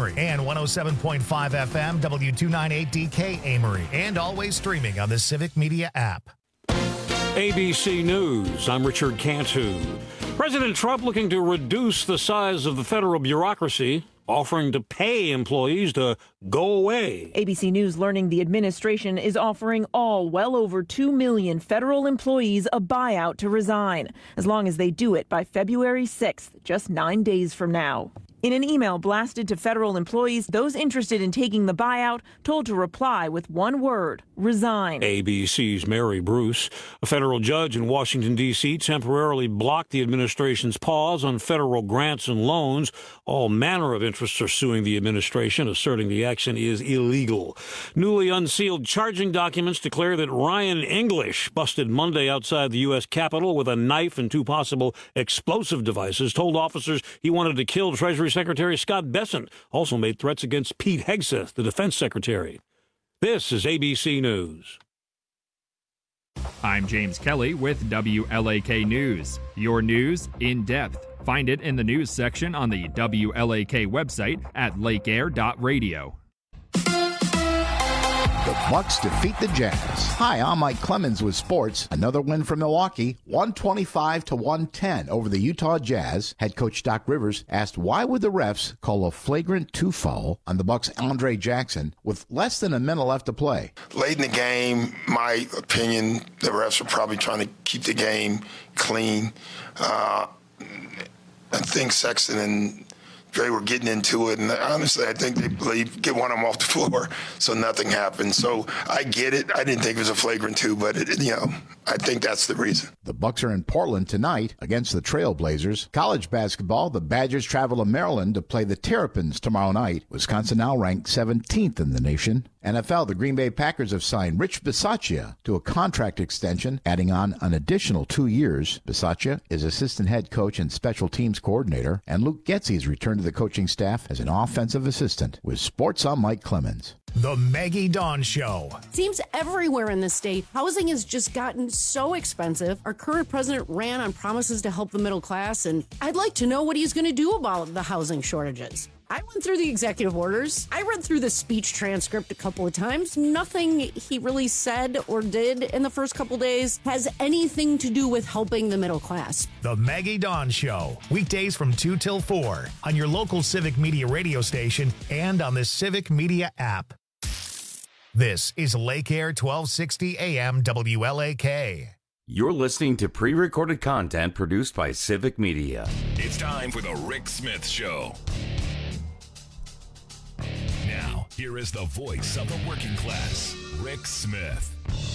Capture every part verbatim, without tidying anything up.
Amory, and one oh seven point five F M W two ninety-eight D K Amory, and always streaming on the Civic Media app. A B C News, I'm Richard Cantu. President Trump looking to reduce the size of the federal bureaucracy, offering to pay employees to go away. A B C News learning the administration is offering all well over two million federal employees a buyout to resign, as long as they do it by February sixth, just nine days from now. In an email blasted to federal employees, those interested in taking the buyout told to reply with one word: resign. A B C's Mary Bruce. A federal judge in Washington, D C temporarily blocked the administration's pause on federal grants and loans. All manner of interests are suing the administration, asserting the action is illegal. Newly unsealed charging documents declare that Ryan English, busted Monday outside the U S Capitol with a knife and two possible explosive devices, told officers he wanted to kill Treasury Secretary Scott Bessent, also made threats against Pete Hegseth, the defense secretary. This is A B C News. I'm James Kelly with W L A K News. Your news in depth. Find it in the news section on the W L A K website at lake air dot radio. The Bucks defeat the Jazz. Hi, I'm Mike Clemens with sports. Another win for Milwaukee, one twenty-five to one ten over the Utah Jazz. Head coach Doc Rivers asked why would the refs call a flagrant two foul on the Bucks' Andre Jackson with less than a minute left to play. Late in the game, my opinion, the refs were probably trying to keep the game clean. Uh, I think Sexton and Dre were getting into it, and honestly, I think they believe get one of them off the floor, so nothing happened. So I get it. I didn't think it was a flagrant two, but it, you know, I think that's the reason. The Bucks are in Portland tonight against the Trailblazers. College basketball, the Badgers travel to Maryland to play the Terrapins tomorrow night. Wisconsin now ranked seventeenth in the nation. N F L, the Green Bay Packers have signed Rich Bisaccia to a contract extension, adding on an additional two years. Bisaccia is assistant head coach and special teams coordinator, and Luke Getsy has returned to the coaching staff as an offensive assistant. With sports, I'm Mike Clemens. The Maggie Dawn Show. Seems everywhere in the state, housing has just gotten so expensive. Our current president ran on promises to help the middle class, and I'd like to know what he's going to do about the housing shortages. I went through the executive orders. I read through the speech transcript a couple of times. Nothing he really said or did in the first couple days has anything to do with helping the middle class. The Maggie Dawn Show. Weekdays from two till four on your local Civic Media radio station and on the Civic Media app. This is Lake Air twelve sixty A M W L A K. You're listening to pre-recorded content produced by Civic Media. It's time for the Rick Smith Show. Now, here is the voice of the working class, Rick Smith.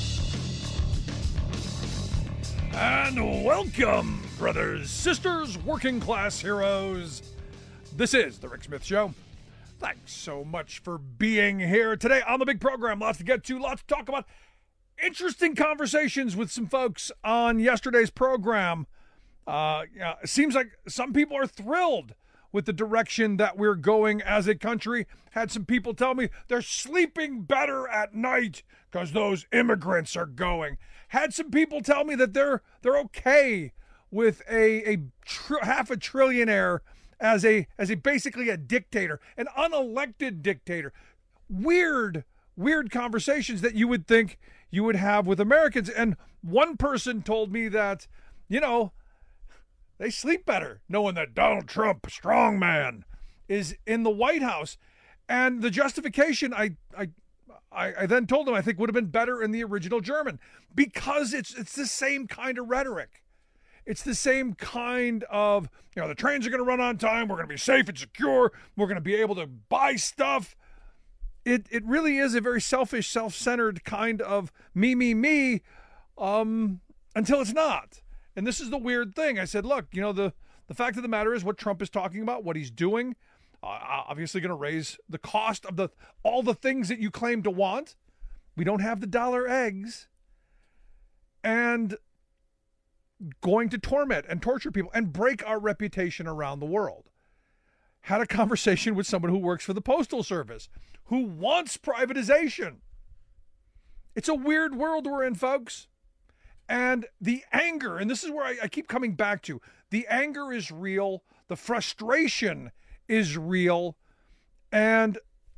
And welcome, brothers, sisters, working class heroes. This is the Rick Smith Show. Thanks so much for being here today on the big program. Lots to get to, lots to talk about. Interesting conversations with some folks on yesterday's program. Uh, yeah, it seems like some people are thrilled with the direction that we're going as a country. Had some people tell me they're sleeping better at night because those immigrants are going. Had some people tell me that they're they're okay with a a tr- half a trillionaire as a as a basically a dictator, an unelected dictator. Weird, weird conversations that you would think you would have with Americans. And one person told me that, you know, they sleep better knowing that Donald Trump, strong man, is in the White House. And the justification I I I, I then told him I think would have been better in the original German, because it's it's the same kind of rhetoric. It's the same kind of, you know, the trains are going to run on time. We're going to be safe and secure. We're going to be able to buy stuff. It it really is a very selfish, self-centered kind of me, me, me, um, until it's not. And this is the weird thing. I said, look, you know, the, the fact of the matter is what Trump is talking about, what he's doing, uh, obviously going to raise the cost of the all the things that you claim to want. We don't have the dollar eggs. And going to torment and torture people and break our reputation around the world. Had a conversation with someone who works for the Postal Service, who wants privatization. It's a weird world we're in, folks. And the anger, and this is where I, I keep coming back to, the anger is real, the frustration is real, And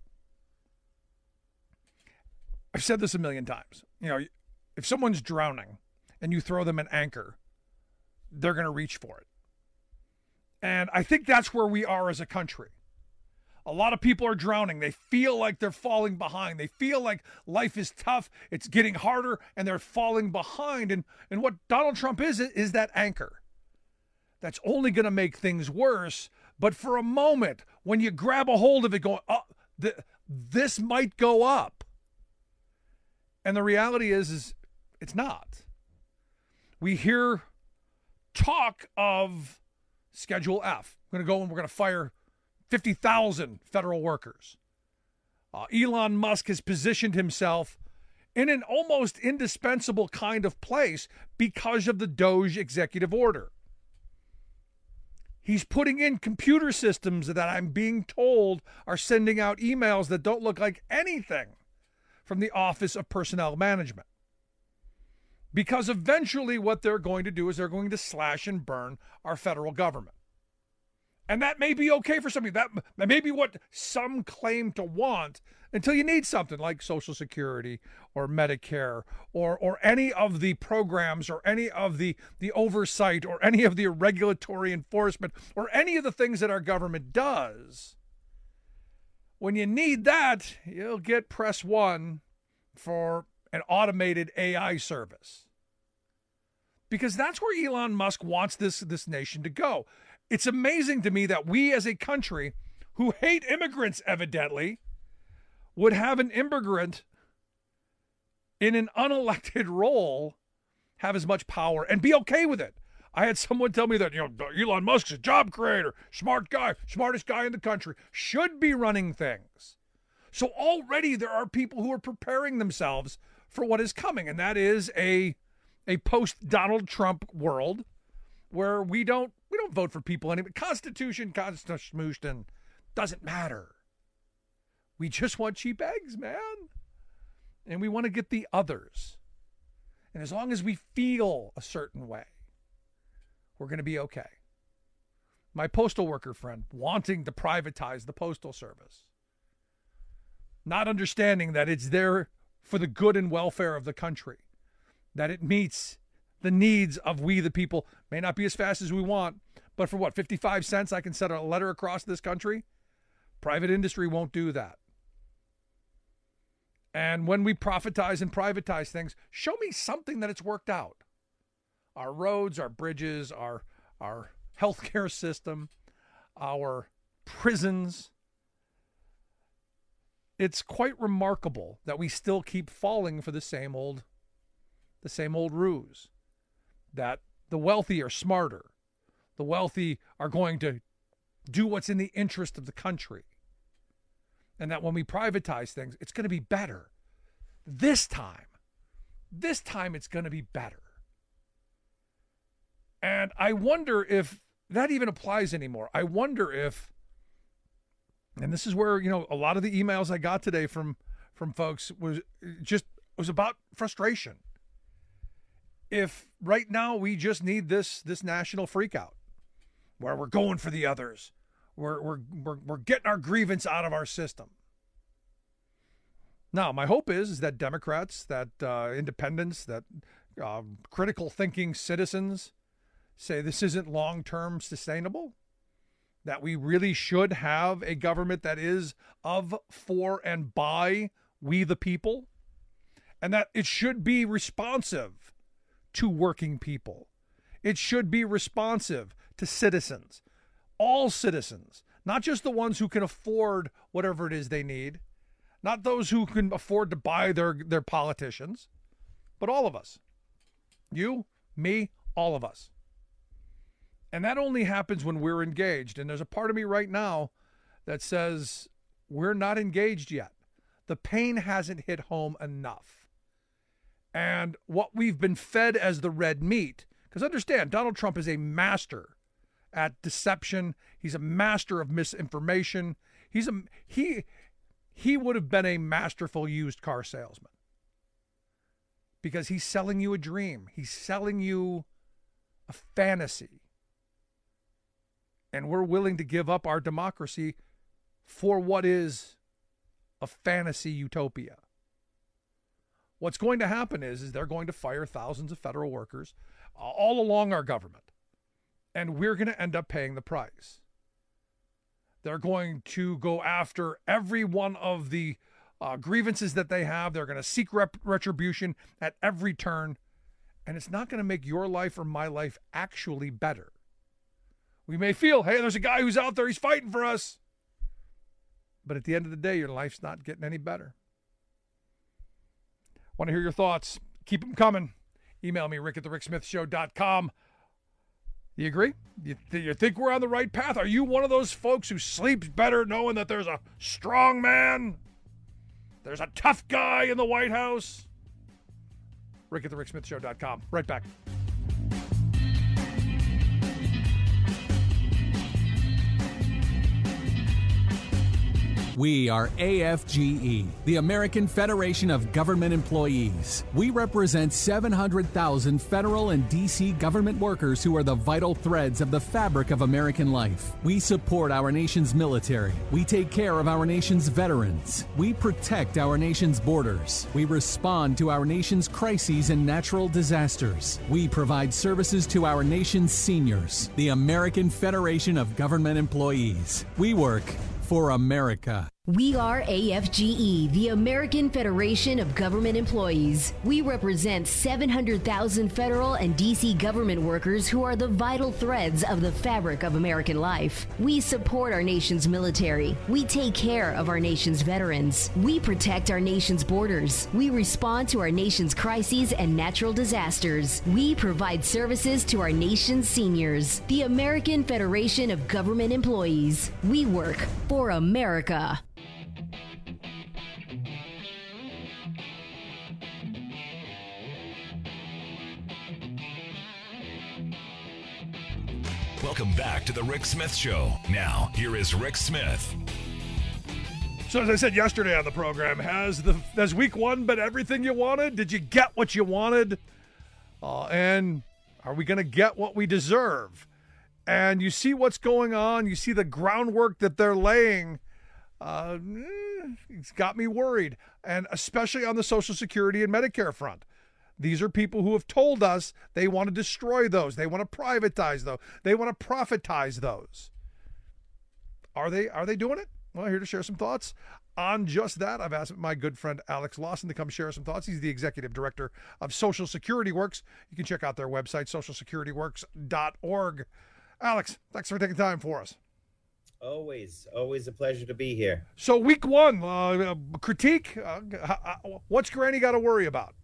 I've said this a million times. You know, if someone's drowning and you throw them an anchor, they're going to reach for it. And I think that's where we are as a country. A lot of people are drowning. They feel like they're falling behind. They feel like life is tough. It's getting harder, and they're falling behind. And, and what Donald Trump is, is that anchor. That's only going to make things worse. But for a moment, when you grab a hold of it going, oh, th- this might go up. And the reality is, is it's not. We hear talk of Schedule F. We're going to go and we're going to fire fifty thousand federal workers. Uh, Elon Musk has positioned himself in an almost indispensable kind of place because of the Doge executive order. He's putting in computer systems that I'm being told are sending out emails that don't look like anything from the Office of Personnel Management. Because eventually what they're going to do is they're going to slash and burn our federal government. And that may be okay for somebody. That, that may be what some claim to want until you need something like Social Security or Medicare or or any of the programs or any of the, the oversight or any of the regulatory enforcement or any of the things that our government does. When you need that, you'll get press one for an automated A I service. Because that's where Elon Musk wants this, this nation to go. It's amazing to me that we as a country who hate immigrants, evidently, would have an immigrant in an unelected role have as much power and be okay with it. I had someone tell me that, you know, Elon Musk's a job creator, smart guy, smartest guy in the country, should be running things. So already there are people who are preparing themselves for what is coming, and that is a a post-Donald Trump world where we don't we don't vote for people anymore. Constitution, Constitution doesn't matter. We just want cheap eggs, man. And we want to get the others. And as long as we feel a certain way, we're going to be okay. My postal worker friend wanting to privatize the postal service, not understanding that it's there for the good and welfare of the country, that it meets the needs of we the people. May not be as fast as we want, but for what, fifty-five cents I can send a letter across this country? Private industry won't do that. And when we profitize and privatize things, show me something that it's worked out. Our roads, our bridges, our our healthcare system, our prisons. It's quite remarkable that we still keep falling for the same old the same old ruse. That the wealthy are smarter. The wealthy are going to do what's in the interest of the country. And that when we privatize things, it's going to be better. This time, this time it's going to be better. And I wonder if that even applies anymore. I wonder if, and this is where, you know, a lot of the emails I got today from, from folks was just, was about frustration. If right now we just need this, this national freakout where we're going for the others, we're, we're, we're, we're getting our grievance out of our system. Now, my hope is, is that Democrats, that uh, independents, that uh, critical thinking citizens say this isn't long-term sustainable, that we really should have a government that is of, for, and by we the people, and that it should be responsive to working people. It should be responsive to citizens, all citizens, not just the ones who can afford whatever it is they need, not those who can afford to buy their, their politicians, but all of us. You, me, all of us. And that only happens when we're engaged. And there's a part of me right now that says we're not engaged yet. The pain hasn't hit home enough. And what we've been fed as the red meat, because understand, Donald Trump is a master at deception. He's a master of misinformation. He's a he he would have been a masterful used car salesman. Because he's selling you a dream. He's selling you a fantasy. And we're willing to give up our democracy for what is a fantasy utopia. What's going to happen is, is they're going to fire thousands of federal workers all along our government, and we're going to end up paying the price. They're going to go after every one of the uh, grievances that they have. They're going to seek rep- retribution at every turn, and it's not going to make your life or my life actually better. We may feel, hey, there's a guy who's out there, he's fighting for us. But at the end of the day, your life's not getting any better. Want to hear your thoughts? Keep them coming. Email me, rick at the rick smith show dot com. You agree? You, th- you think we're on the right path? Are you one of those folks who sleeps better knowing that there's a strong man? There's a tough guy in the White House? rick at the rick smith show dot com. Right back. We are A F G E, the American Federation of Government Employees. We represent seven hundred thousand federal and D C government workers who are the vital threads of the fabric of American life. We support our nation's military. We take care of our nation's veterans. We protect our nation's borders. We respond to our nation's crises and natural disasters. We provide services to our nation's seniors. The American Federation of Government Employees. We work for America. We are A F G E, the American Federation of Government Employees. We represent seven hundred thousand federal and D C government workers who are the vital threads of the fabric of American life. We support our nation's military. We take care of our nation's veterans. We protect our nation's borders. We respond to our nation's crises and natural disasters. We provide services to our nation's seniors. The American Federation of Government Employees. We work for America. Welcome back to the Rick Smith Show. Now, here is Rick Smith. So as I said yesterday on the program, has the has week one been everything you wanted? Did you get what you wanted? Uh, and are we going to get what we deserve? And you see what's going on. You see the groundwork that they're laying. Uh, it's got me worried, and especially on the Social Security and Medicare front. These are people who have told us they want to destroy those. They want to privatize those. They want to profitize those. Are they, are they doing it? Well, here to share some thoughts on just that, I've asked my good friend Alex Lawson to come share some thoughts. He's the executive director of Social Security Works. You can check out their website, social security works dot org. Alex, thanks for taking time for us. Always, always a pleasure to be here. So week one, uh, critique, uh, what's Granny got to worry about?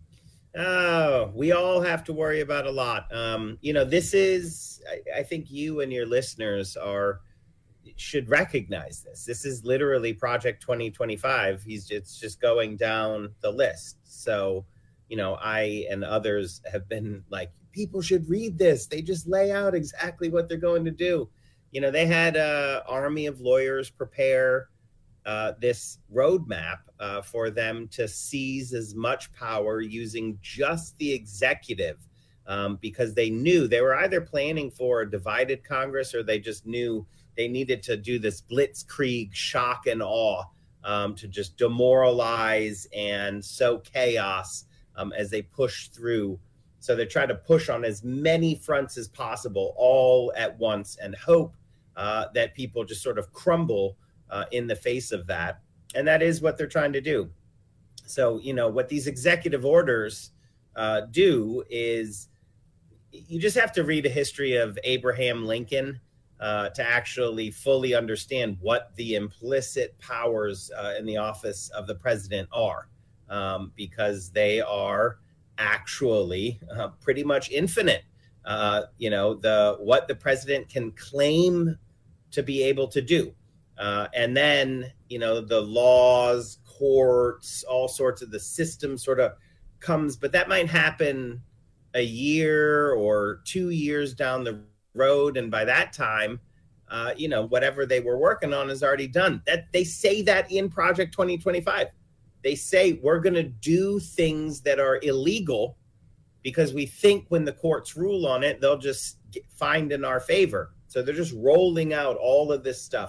Oh, we all have to worry about a lot. Um, you know, this is, I, I think you and your listeners are, should recognize this. This is literally Project twenty twenty-five. He's it's just going down the list. So, you know, I and others have been like, people should read this. They just lay out exactly what they're going to do. You know, they had an army of lawyers prepare uh, this roadmap uh, for them to seize as much power using just the executive, um, because they knew they were either planning for a divided Congress or they just knew they needed to do this blitzkrieg shock and awe um, to just demoralize and sow chaos um, as they push through. So they try to push on as many fronts as possible all at once and hope uh, that people just sort of crumble uh, in the face of that. And that is what they're trying to do. So, you know, what these executive orders uh, do is you just have to read a history of Abraham Lincoln uh, to actually fully understand what the implicit powers uh, in the office of the president are, um, because they are actually uh, pretty much infinite. Uh, you know, the what the president can claim to be able to do. Uh, and then, you know, the laws, courts, all sorts of the system sort of comes, but that might happen a year or two years down the road. And by that time, uh, you know, whatever they were working on is already done. That they say that in Project twenty twenty-five. They say we're going to do things that are illegal because we think when the courts rule on it, they'll just get, find in our favor. So they're just rolling out all of this stuff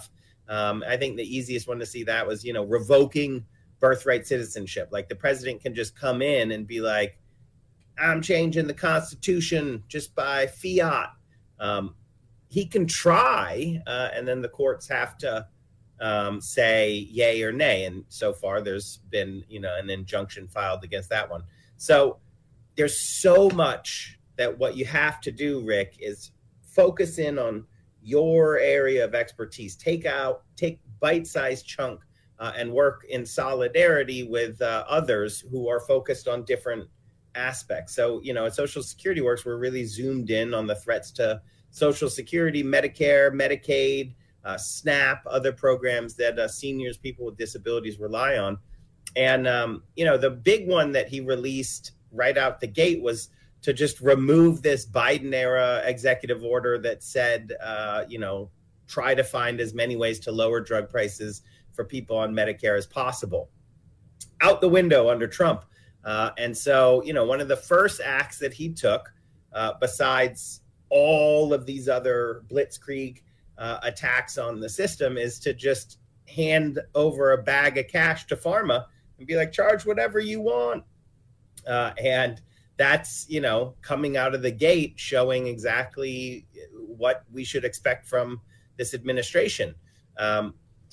Um, I think the easiest one to see that was, you know, revoking birthright citizenship. Like the president can just come in and be like, I'm changing the Constitution just by fiat. Um, he can try, uh, and then the courts have to um, say yay or nay. And so far there's been, you know, an injunction filed against that one. So there's so much that what you have to do, Rick, is focus in on your area of expertise. Take out, take bite-sized chunk uh, and work in solidarity with uh, others who are focused on different aspects. So, you know, at Social Security Works, we're really zoomed in on the threats to Social Security, Medicare, Medicaid, uh, SNAP, other programs that uh, seniors, people with disabilities rely on. And, um, you know, the big one that he released right out the gate was to just remove this Biden era executive order that said, uh, you know, try to find as many ways to lower drug prices for people on Medicare as possible. Out the window under Trump. Uh, and so, you know, one of the first acts that he took, uh, besides all of these other blitzkrieg uh, attacks on the system, is to just hand over a bag of cash to pharma and be like, charge whatever you want. Uh, and that's, you know, coming out of the gate, showing exactly what we should expect from this administration. Um,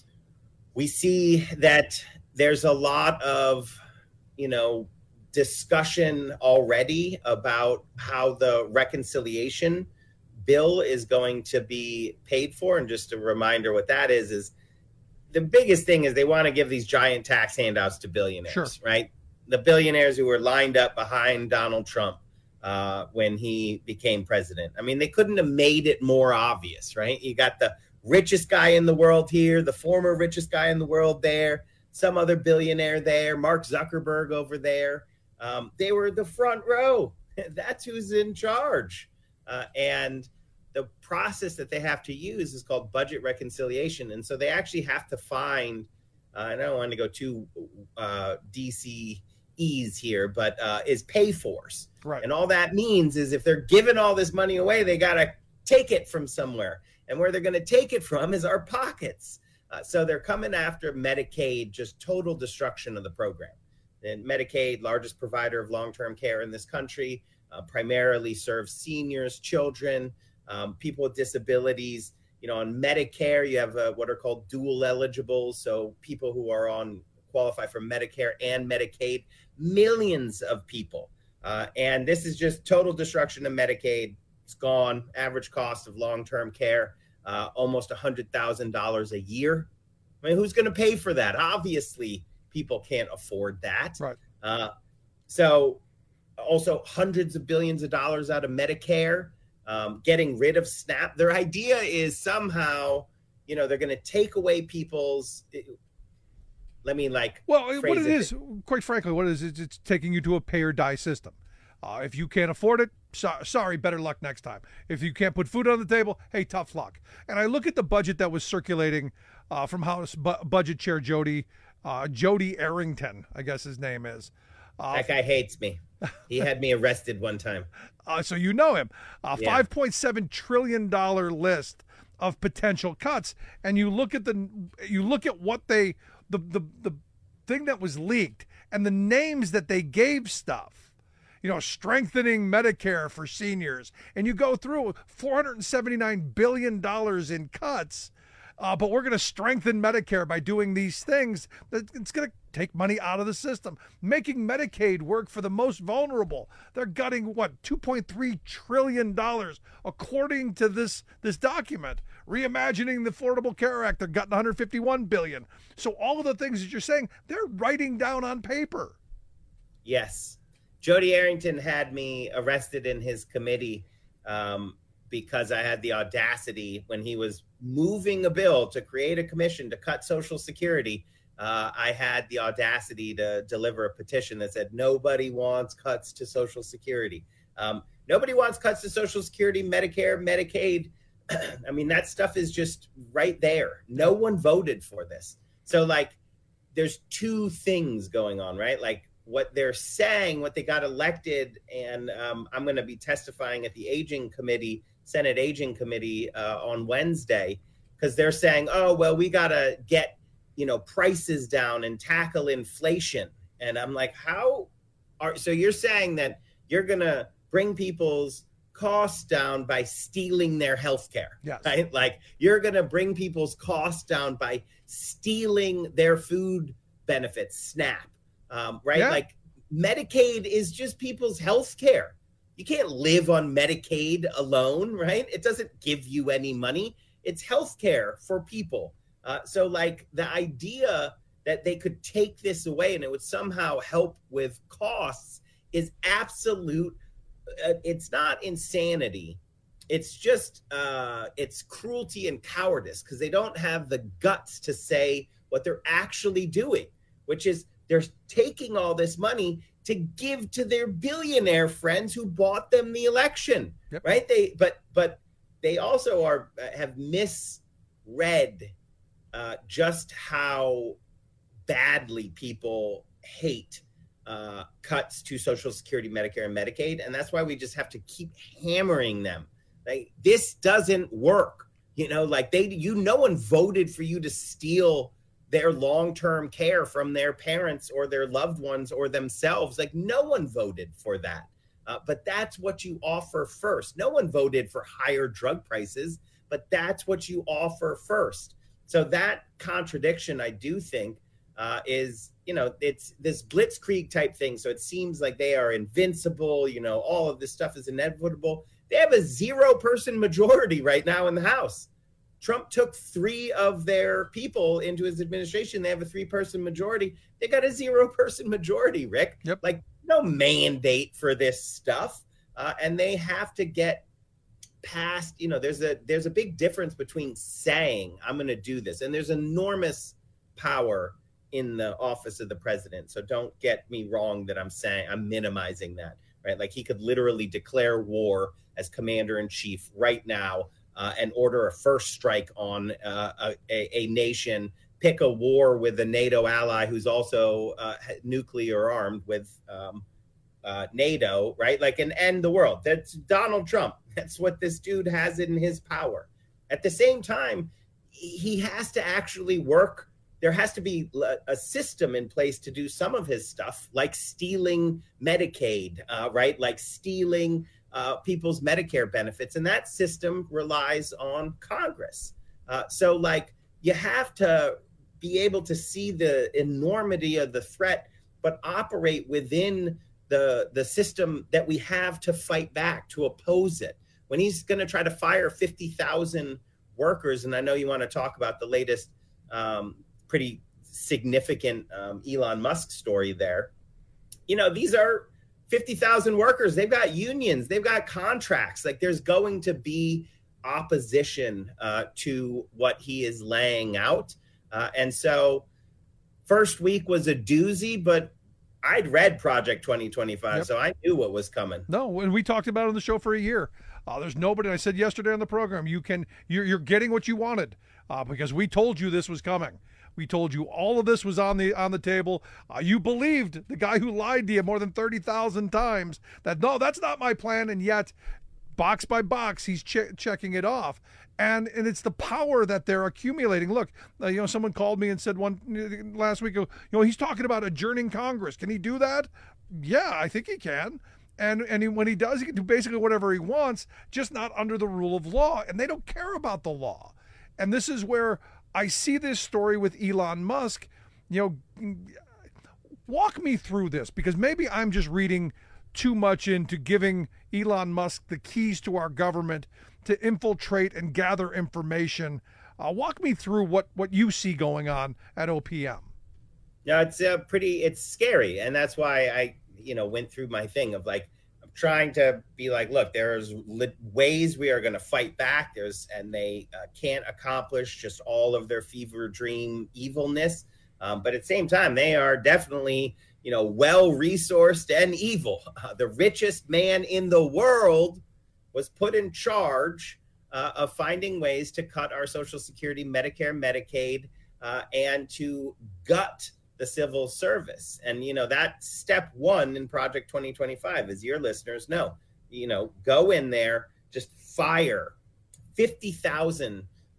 we see that there's a lot of, you know, discussion already about how the reconciliation bill is going to be paid for. And just a reminder what that is, is the biggest thing is they want to give these giant tax handouts to billionaires, sure. right? The billionaires who were lined up behind Donald Trump uh, when he became president. I mean, they couldn't have made it more obvious, right? You got the richest guy in the world here, the former richest guy in the world there, some other billionaire there, Mark Zuckerberg over there. Um, they were the front row. That's who's in charge. Uh, and the process that they have to use is called budget reconciliation. And so they actually have to find, uh, and I don't want to go too uh, D C ease here, but uh, is pay fors. Right. And all that means is if they're giving all this money away, they got to take it from somewhere. And where they're going to take it from is our pockets. Uh, so they're coming after Medicaid, just total destruction of the program. And Medicaid, largest provider of long-term care in this country, uh, primarily serves seniors, children, um, people with disabilities. You know, on Medicare, you have uh, what are called dual eligibles. So people who are on qualify for Medicare and Medicaid, millions of people. Uh, and this is just total destruction of Medicaid. It's gone. Average cost of long-term care, uh, almost one hundred thousand dollars a year. I mean, who's going to pay for that? Obviously, people can't afford that. Right. Uh, so also hundreds of billions of dollars out of Medicare, um, getting rid of SNAP. Their idea is somehow, you know, they're going to take away people's, let me like. Well, what it it. is, quite frankly, what it is, is it's taking you to a pay or die system. Uh, if you can't afford it, so, sorry, better luck next time. If you can't put food on the table, hey, tough luck. And I look at the budget that was circulating uh, from House Bu- Budget Chair Jody Uh, Jody Arrington, I guess his name is. Uh, that guy hates me. He had me arrested one time. Uh, so you know him. A yeah. five point seven trillion dollars list of potential cuts, and you look at the you look at what they the the the thing that was leaked and the names that they gave stuff. You know, strengthening Medicare for seniors, and you go through four hundred seventy-nine billion dollars in cuts. Uh, but we're going to strengthen Medicare by doing these things. It's going to take money out of the system, making Medicaid work for the most vulnerable. They're gutting, what, two point three trillion dollars, according to this, this document. Reimagining the Affordable Care Act, they're gutting one hundred fifty-one billion dollars. So all of the things that you're saying, they're writing down on paper. Yes. Jody Arrington had me arrested in his committee um, because I had the audacity when he was moving a bill to create a commission to cut Social Security. Uh, I had the audacity to deliver a petition that said nobody wants cuts to Social Security. Um, nobody wants cuts to Social Security, Medicare, Medicaid. I mean, that stuff is just right there. No one voted for this. So like, there's two things going on, right? Like what they're saying, what they got elected. And um, I'm going to be testifying at the Aging Committee, Senate Aging Committee uh, on Wednesday, because they're saying, oh, well, we got to get, you know, prices down and tackle inflation. And I'm like, how are, so you're saying that you're going to bring people's costs down by stealing their health care, yes. right? Like you're going to bring people's costs down by stealing their food benefits, SNAP, um, right? Yeah. Like Medicaid is just people's health care. You can't live on Medicaid alone, right? It doesn't give you any money. It's health care for people. Uh, so like the idea that they could take this away and it would somehow help with costs is absolute. Uh, it's not insanity. It's just, uh, it's cruelty and cowardice because they don't have the guts to say what they're actually doing, which is they're taking all this money to give to their billionaire friends who bought them the election, yep. right? They, but, but they also are, have misread uh, just how badly people hate uh, cuts to Social Security, Medicare, and Medicaid. And that's why we just have to keep hammering them. Like, this doesn't work. You know, like they, you, no one voted for you to steal their long-term care from their parents or their loved ones or themselves. Like no one voted for that. Uh, but that's what you offer first. No one voted for higher drug prices, but that's what you offer first. So that contradiction, I do think, uh, is, you know, it's this blitzkrieg type thing. So it seems like they are invincible. You know, all of this stuff is inevitable. They have a zero person majority right now in the House. Trump took three of their people into his administration. They have a three person majority. They got a zero person majority, Rick. Yep. Like no mandate for this stuff. Uh, and they have to get past, you know, there's a, there's a big difference between saying I'm going to do this. And there's enormous power in the office of the president. So don't get me wrong that I'm saying I'm minimizing that, right? Like he could literally declare war as commander in chief right now uh, and order a first strike on uh, a, a nation, pick a war with a NATO ally who's also uh, nuclear armed with um, uh, NATO, right? Like, and end the world. That's Donald Trump. That's what this dude has in his power. At the same time, he has to actually work. There has to be a system in place to do some of his stuff, like stealing Medicaid, uh, right? Like stealing uh, people's Medicare benefits. And that system relies on Congress. Uh, so like you have to be able to see the enormity of the threat, but operate within the, the system that we have to fight back, to oppose it. When he's going to try to fire fifty thousand workers, and I know you want to talk about the latest um, pretty significant um, Elon Musk story there. You know, these are fifty thousand workers. They've got unions. They've got contracts. Like there's going to be opposition uh, to what he is laying out. Uh, and so first week was a doozy, but I'd read Project twenty twenty-five, yep. So I knew what was coming. No, and we talked about it on the show for a year. Uh, there's nobody, I said yesterday on the program, you can, you're, you're getting what you wanted uh, because we told you this was coming. We told you all of this was on the on the table. Uh, you believed the guy who lied to you more than thirty thousand times that, no, that's not my plan. And yet, box by box, he's che- checking it off. And and it's the power that they're accumulating. Look, uh, you know, someone called me and said one last week, you know, he's talking about adjourning Congress. Can he do that? Yeah, I think he can. And and he, when he does, he can do basically whatever he wants, just not under the rule of law. And they don't care about the law. And this is where I see this story with Elon Musk. You know, walk me through this, because maybe I'm just reading too much into giving Elon Musk the keys to our government to infiltrate and gather information. Uh, walk me through what, what you see going on at O P M. Yeah, it's uh, pretty, it's scary. And that's why I, you know, went through my thing of like, I'm trying to be like, look, there's li- ways we are going to fight back. There's, and they uh, can't accomplish just all of their fever dream evilness. Um, but at the same time, they are definitely, you know, well-resourced and evil. Uh, the richest man in the world was put in charge uh, of finding ways to cut our Social Security, Medicare, Medicaid, uh, and to gut the civil service. And, you know, that's step one in Project twenty twenty-five, as your listeners know. You know, go in there, just fire fifty thousand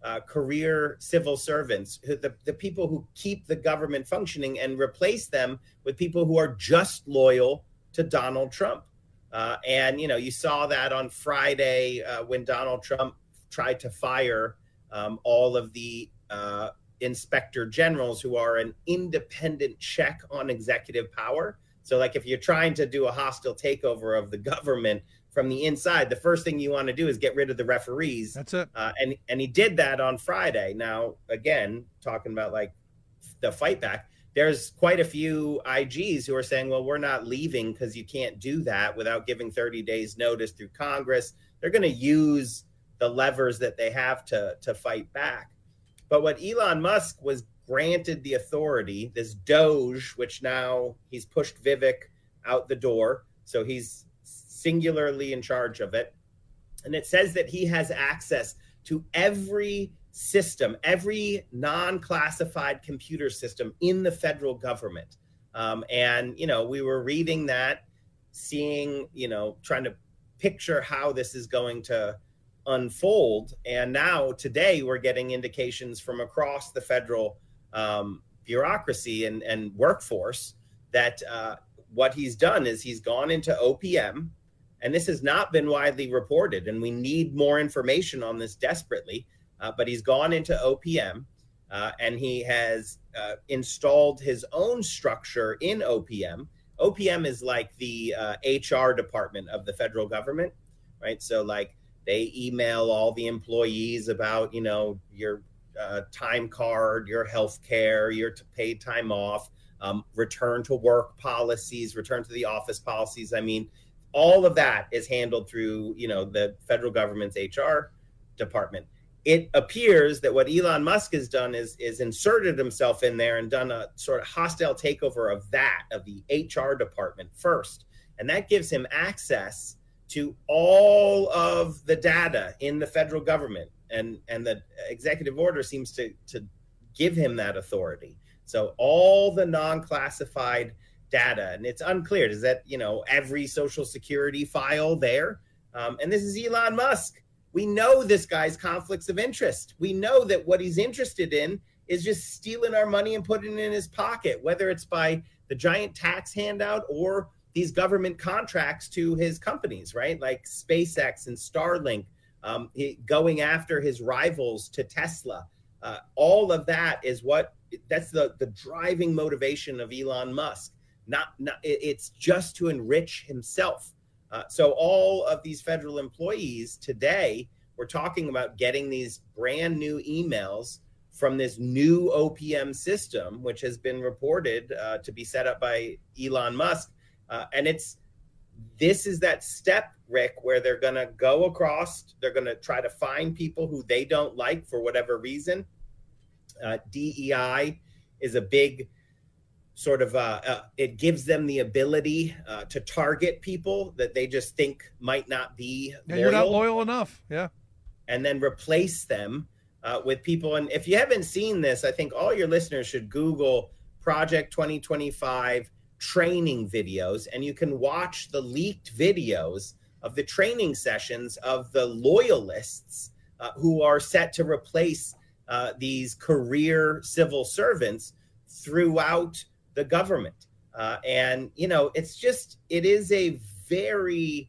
uh, career civil servants, who, the, the people who keep the government functioning, and replace them with people who are just loyal to Donald Trump. Uh, and, you know, you saw that on Friday uh, when Donald Trump tried to fire um, all of the uh, inspector generals who are an independent check on executive power. So like if you're trying to do a hostile takeover of the government from the inside, the first thing you want to do is get rid of the referees. That's it. Uh, and, and he did that on Friday. Now, again, talking about like the fight back, there's quite a few I Gs who are saying, well, we're not leaving because you can't do that without giving thirty days notice through Congress. They're going to use the levers that they have to, to fight back. But what Elon Musk was granted the authority, this Doge, which now he's pushed Vivek out the door. So he's singularly in charge of it. And it says that he has access to every system, every non-classified computer system in the federal government. Um, and, you know, we were reading that, seeing, you know, trying to picture how this is going to unfold. And now today we're getting indications from across the federal um, bureaucracy and, and workforce that uh, what he's done is he's gone into O P M. And this has not been widely reported, and we need more information on this desperately. Uh, but he's gone into O P M, uh, and he has uh, installed his own structure in O P M. O P M is like the uh, H R department of the federal government, right? So like they email all the employees about, you know, your uh, time card, your health care, your t- paid time off, um, return to work policies, return to the office policies. I mean, all of that is handled through, you know, the federal government's H R department. It appears that what Elon Musk has done is, is inserted himself in there and done a sort of hostile takeover of that, of the H R department first. And that gives him access to all of the data in the federal government. And, and the executive order seems to, to give him that authority. So all the non-classified data, and it's unclear, is that, you know, every social security file there? Um, and this is Elon Musk. We know this guy's conflicts of interest. We know that what he's interested in is just stealing our money and putting it in his pocket, whether it's by the giant tax handout or these government contracts to his companies, right? Like SpaceX and Starlink, um, he, going after his rivals to Tesla. Uh, all of that is what, that's the, the driving motivation of Elon Musk. Not, not it's just to enrich himself. Uh, so all of these federal employees today, we're talking about getting these brand new emails from this new O P M system, which has been reported uh, to be set up by Elon Musk. Uh, and it's this is that step, Rick, where they're going to go across. They're going to try to find people who they don't like for whatever reason. Uh, D E I is a big sort of uh, uh, it gives them the ability uh, to target people that they just think might not be yeah, loyal. You're not loyal enough. Yeah. And then replace them uh, with people. And if you haven't seen this, I think all your listeners should Google Project twenty twenty-five training videos, and you can watch the leaked videos of the training sessions of the loyalists uh, who are set to replace uh, these career civil servants throughout the government. Uh, and, you know, it's just, it is a very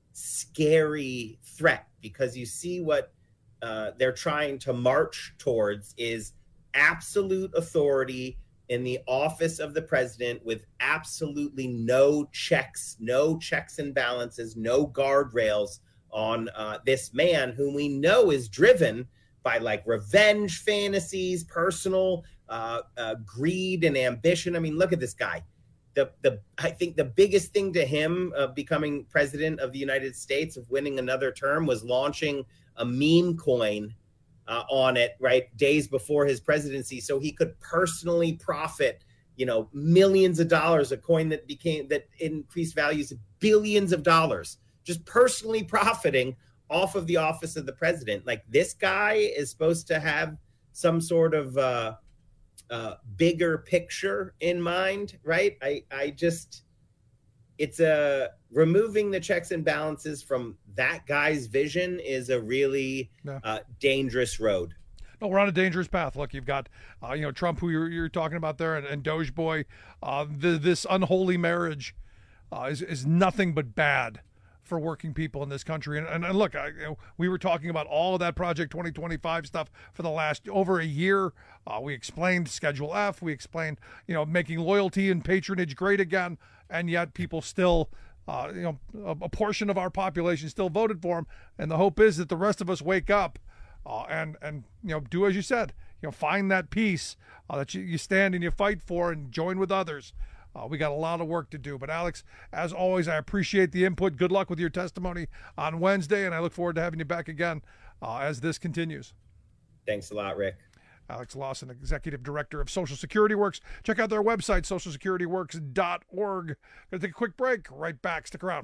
scary threat because you see what uh, they're trying to march towards is absolute authority in the office of the president with absolutely no checks, no checks and balances, no guardrails on uh, this man whom we know is driven by like revenge fantasies, personal uh, uh, greed and ambition. I mean, look at this guy. The the I think the biggest thing to him uh, becoming president of the United States, of winning another term, was launching a meme coin uh, on it, right, days before his presidency, so he could personally profit, you know, millions of dollars, a coin that became that increased values of billions of dollars, just personally profiting off of the office of the president. Like, this guy is supposed to have some sort of uh, uh, bigger picture in mind, right? I, I just, it's a, removing the checks and balances from that guy's vision is a really yeah. uh, dangerous road. no, we're on a dangerous path. Look, you've got, uh, you know, Trump, who you're, you're talking about there, and, and Doge Boy. Uh, the, this unholy marriage uh, is, is nothing but bad for working people in this country. And, and, and look, I, you know, we were talking about all of that Project twenty twenty-five stuff for the last over a year. Uh, we explained Schedule F. We explained, you know, making loyalty and patronage great again. And yet people still, uh, you know, a, a portion of our population still voted for him. And the hope is that the rest of us wake up uh, and, and, you know, do as you said, you know, find that peace uh, that you, you stand and you fight for and join with others. Uh, we got a lot of work to do. But, Alex, as always, I appreciate the input. Good luck with your testimony on Wednesday, and I look forward to having you back again uh, as this continues. Thanks a lot, Rick. Alex Lawson, Executive Director of Social Security Works. Check out their website, social security works dot org. Going to take a quick break. Right back. Stick around.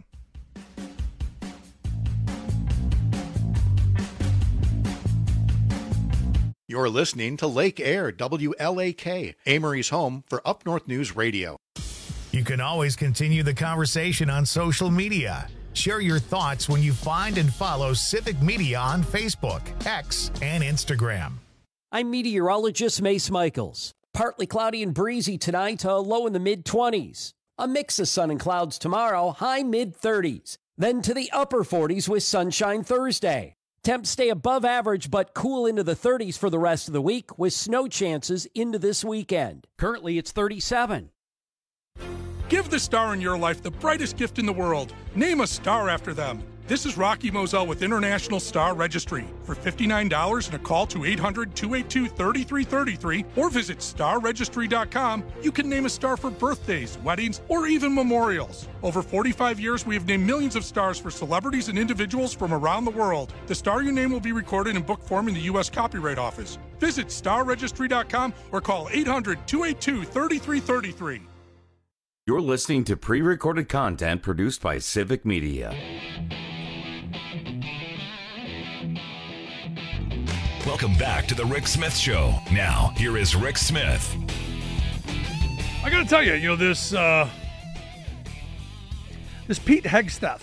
You're listening to Lake Air, W L A K, Amory's home for Up North News Radio. You can always continue the conversation on social media. Share your thoughts when you find and follow Civic Media on Facebook, X, and Instagram. I'm meteorologist Mace Michaels. Partly cloudy and breezy tonight, a low in the mid-twenties. A mix of sun and clouds tomorrow, high mid-thirties. Then to the upper forties with sunshine Thursday. Temps stay above average but cool into the thirties for the rest of the week with snow chances into this weekend. Currently, it's thirty-seven. Give the star in your life the brightest gift in the world. Name a star after them. This is Rocky Moselle with International Star Registry. For fifty-nine dollars and a call to eight hundred, two eight two, three three three three or visit star registry dot com, you can name a star for birthdays, weddings, or even memorials. Over forty-five years, we have named millions of stars for celebrities and individuals from around the world. The star you name will be recorded in book form in the U S Copyright Office. Visit star registry dot com or call eight hundred, two eight two, three three three three. You're listening to pre-recorded content produced by Civic Media. Welcome back to the Rick Smith Show. Now, here is Rick Smith. I got to tell you, you know, this uh, this Pete Hegseth.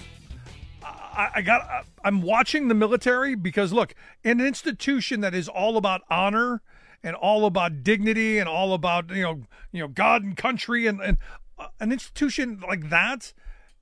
I, I got. I'm watching the military because, look, an institution that is all about honor and all about dignity and all about you know, you know, God and country and and uh, an institution like that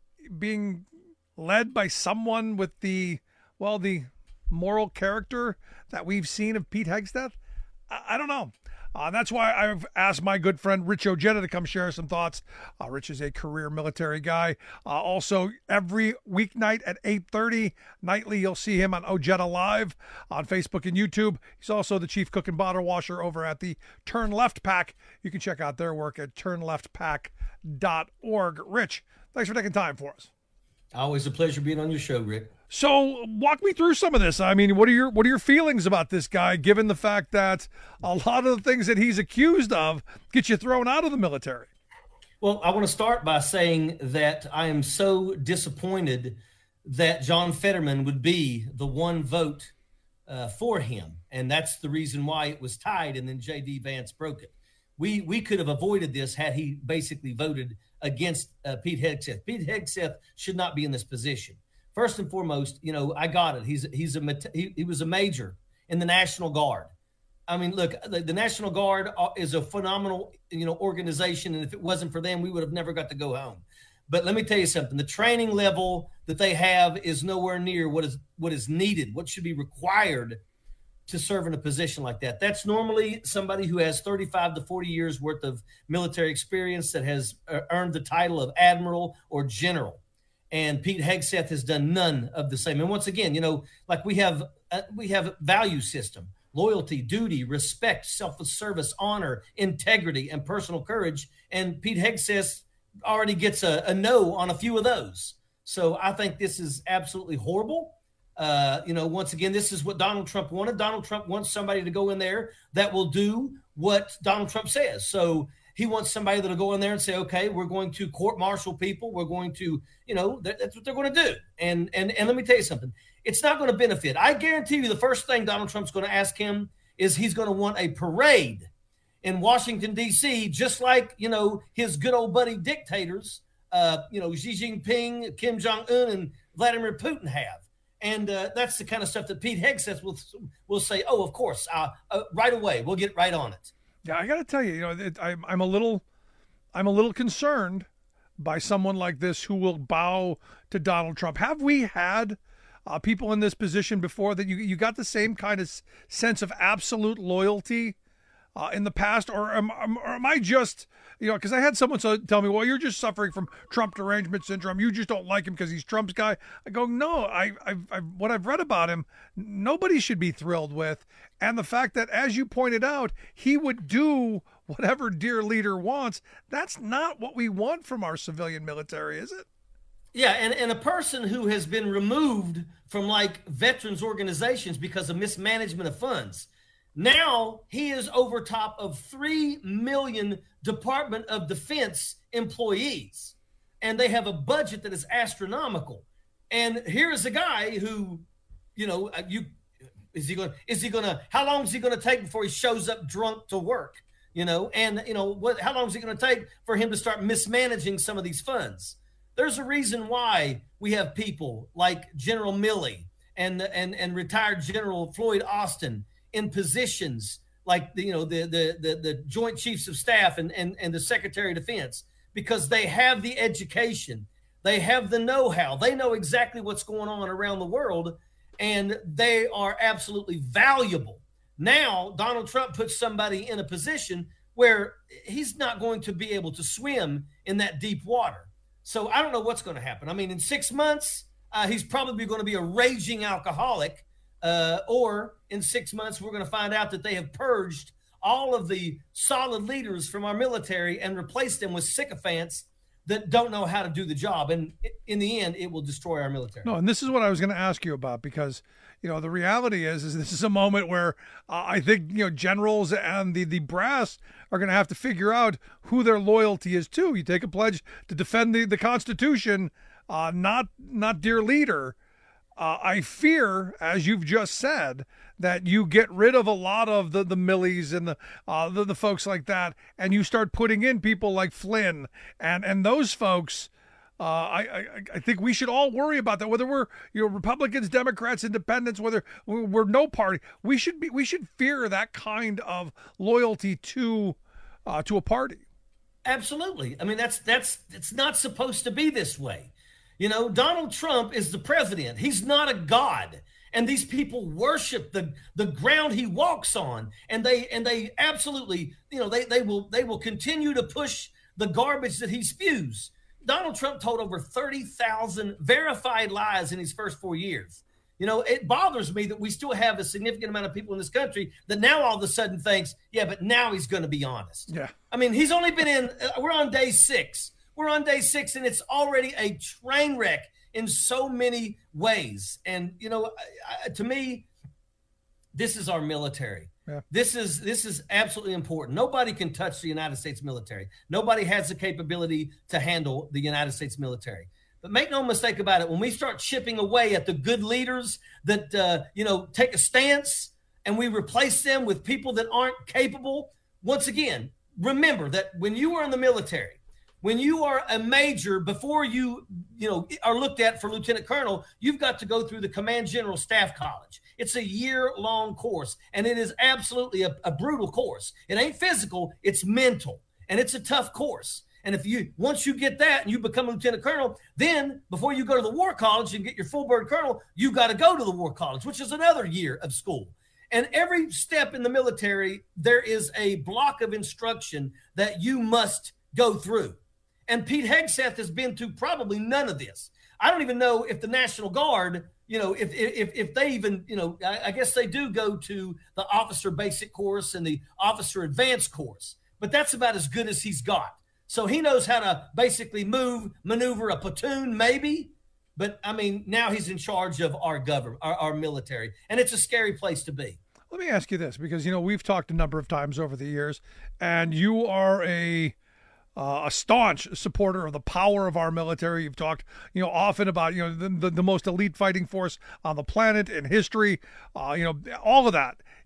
being led by someone with the well the moral character that we've seen of Pete Hegseth, I, I don't know. Uh, that's why I've asked my good friend Rich Ojeda to come share some thoughts. Uh, Rich is a career military guy. Uh, also, every weeknight at eight thirty nightly, you'll see him on Ojeda Live on Facebook and YouTube. He's also the chief cook and bottle washer over at the Turn Left Pack. You can check out their work at turn left pack dot org. Rich, thanks for taking time for us. Always a pleasure being on your show, Rick. So walk me through some of this. I mean, what are your what are your feelings about this guy, given the fact that a lot of the things that he's accused of get you thrown out of the military? Well, I want to start by saying that I am so disappointed that John Fetterman would be the one vote uh, for him. And that's the reason why it was tied and then J D Vance broke it. We we could have avoided this had he basically voted against uh, Pete Hegseth. Pete Hegseth should not be in this position. First and foremost, you know, I got it. He's he's a he, he was a major in the National Guard. I mean, look, the, the National Guard is a phenomenal, you know, organization, and if it wasn't for them, we would have never got to go home. But let me tell you something: the training level that they have is nowhere near what is what is needed, what should be required to serve in a position like that. That's normally somebody who has thirty-five to forty years worth of military experience that has earned the title of admiral or general. And Pete Hegseth has done none of the same. And once again, you know, like we have uh, we have a value system: loyalty, duty, respect, self-service, honor, integrity, and personal courage. And Pete Hegseth already gets a, a no on a few of those. So I think this is absolutely horrible. Uh, you know, once again, this is what Donald Trump wanted. Donald Trump wants somebody to go in there that will do what Donald Trump says. So he wants somebody that'll go in there and say, okay, we're going to court-martial people. We're going to, you know, that, that's what they're going to do. And, and, and let me tell you something. It's not going to benefit. I guarantee you the first thing Donald Trump's going to ask him is he's going to want a parade in Washington, D C, just like, you know, his good old buddy dictators, uh, you know, Xi Jinping, Kim Jong-un, and Vladimir Putin have. And uh, that's the kind of stuff that Pete Hegseth will will say, oh, of course, uh, uh, right away, we'll get right on it. Yeah, I got to tell you, you know, it, I'm I'm a little I'm a little concerned by someone like this who will bow to Donald Trump. Have we had uh, people in this position before that you you got the same kind of s- sense of absolute loyalty uh, in the past, or am, or am I just, you know, because I had someone tell me, well, you're just suffering from Trump derangement syndrome. You just don't like him because he's Trump's guy. I go, no, I, I've, I've, what I've read about him, nobody should be thrilled with. And the fact that, as you pointed out, he would do whatever dear leader wants, that's not what we want from our civilian military, is it? Yeah, and, and a person who has been removed from like veterans organizations because of mismanagement of funds. Now he is over top of three million Department of Defense employees, and they have a budget that is astronomical. And here is a guy who, you know, you is he going? Is he going to? How long is he going to take before he shows up drunk to work? You know, and you know what? How long is it going to take for him to start mismanaging some of these funds? There's a reason why we have people like General Milley and and and retired General Floyd Austin in positions like the, you know the, the the the Joint Chiefs of Staff and, and and the Secretary of Defense, because they have the education, they have the know-how, they know exactly what's going on around the world, and they are absolutely valuable. Now Donald Trump puts somebody in a position where he's not going to be able to swim in that deep water. So I don't know what's going to happen. I mean, in six months, uh, he's probably going to be a raging alcoholic. Uh, or in six months, we're going to find out that they have purged all of the solid leaders from our military and replaced them with sycophants that don't know how to do the job. And in the end, it will destroy our military. No, and this is what I was going to ask you about, because, you know, the reality is, is this is a moment where uh, I think, you know, generals and the, the brass are going to have to figure out who their loyalty is to. You take a pledge to defend the, the Constitution, uh, not not dear leader. Uh, I fear, as you've just said, that you get rid of a lot of the, the Millies and the, uh, the the folks like that, and you start putting in people like Flynn and and those folks. Uh, I, I I think we should all worry about that. Whether we're you know Republicans, Democrats, Independents, whether we're no party, we should be we should fear that kind of loyalty to uh, to a party. Absolutely. I mean, that's that's it's not supposed to be this way. You know, Donald Trump is the president. He's not a god. And these people worship the, the ground he walks on. And they and they absolutely, you know, they, they will they will continue to push the garbage that he spews. Donald Trump told over thirty thousand verified lies in his first four years. You know, it bothers me that we still have a significant amount of people in this country that now all of a sudden thinks, yeah, but now he's going to be honest. Yeah. I mean, he's only been in, uh, we're on day six. We're on day six, and it's already a train wreck in so many ways. And, you know, I, I, to me, this is our military. Yeah. This is this is absolutely important. Nobody can touch the United States military. Nobody has the capability to handle the United States military. But make no mistake about it, when we start chipping away at the good leaders that, uh, you know, take a stance and we replace them with people that aren't capable, once again, remember that when you are in the military, when you are a major, before you, you know, are looked at for lieutenant colonel, you've got to go through the Command General Staff College. It's a year-long course, and it is absolutely a, a brutal course. It ain't physical, it's mental, and it's a tough course. And if you, once you get that and you become a lieutenant colonel, then before you go to the War College and get your full bird colonel, you got to go to the War College, which is another year of school. And every step in the military, there is a block of instruction that you must go through. And Pete Hegseth has been through probably none of this. I don't even know if the National Guard, you know, if if if they even, you know, I, I guess they do go to the officer basic course and the officer advanced course, but that's about as good as he's got. So he knows how to basically move, maneuver a platoon, maybe. But I mean, now he's in charge of our government, our, our military, and it's a scary place to be. Let me ask you this, because, you know, we've talked a number of times over the years, and you are a Uh, a staunch supporter of the power of our military. You've talked, you know, often about, you know, the, the, the most elite fighting force on the planet in history, uh, you know, all of that.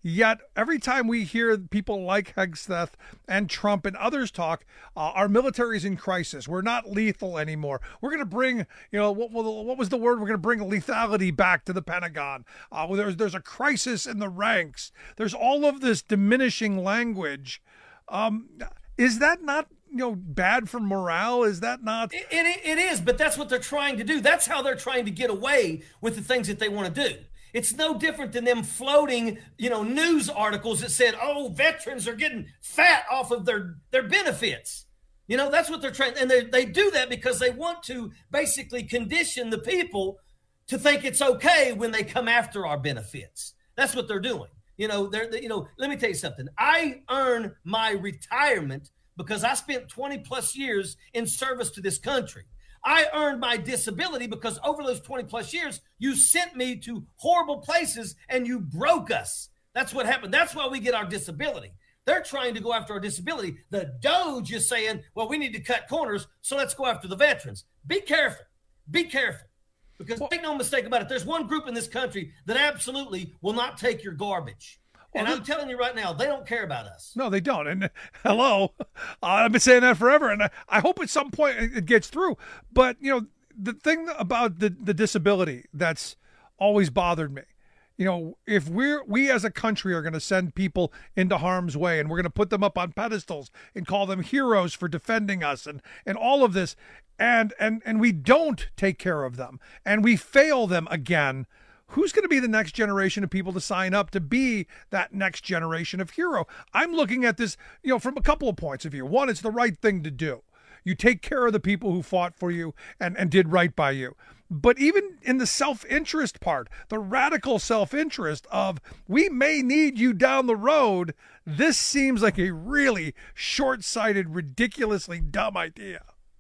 Yet every time we hear people like Hegseth and Trump and others talk, uh, our military is in crisis. We're not lethal anymore. We're going to bring, you know, what, what was the word? We're going to bring lethality back to the Pentagon. Uh, there's, there's a crisis in the ranks. There's all of this diminishing language. Um, is that not, you know, bad for morale? Is that not? It, it, it is, but that's what they're trying to do. That's how they're trying to get away with the things that they want to do. It's no different than them floating, you know, news articles that said, oh, veterans are getting fat off of their, their benefits. You know, that's what they're trying. And they, they do that because they want to basically condition the people to think it's okay when they come after our benefits. That's what they're doing. You know, they're, they, you know, let me tell you something. I earn my retirement because I spent twenty plus years in service to this country. I earned my disability because over those twenty plus years, you sent me to horrible places and you broke us. That's what happened. That's why we get our disability. They're trying to go after our disability. The Doge is saying, well, we need to cut corners, so let's go after the veterans. Be careful. Be careful. Because make no mistake about it, there's one group in this country that absolutely will not take your garbage. And I'm telling you right now, they don't care about us. No, they don't. And hello, uh, I've been saying that forever, and I, I hope at some point it gets through. But, you know, the thing about the, the disability that's always bothered me, you know, if we're we as a country are going to send people into harm's way and we're going to put them up on pedestals and call them heroes for defending us and, and all of this, and, and, and we don't take care of them and we fail them again, who's going to be the next generation of people to sign up to be that next generation of hero? I'm looking at this, you know, from a couple of points of view. One, it's the right thing to do. You take care of the people who fought for you and, and did right by you. But even in the self-interest part, the radical self-interest of we may need you down the road, this seems like a really short-sighted, ridiculously dumb idea.